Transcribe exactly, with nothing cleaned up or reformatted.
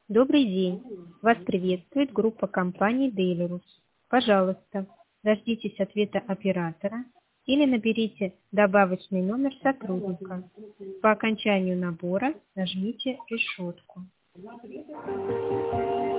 Добрый день! Вас приветствует группа компаний Делирус. Пожалуйста, дождитесь ответа оператора или наберите добавочный номер сотрудника. По окончанию набора нажмите решетку.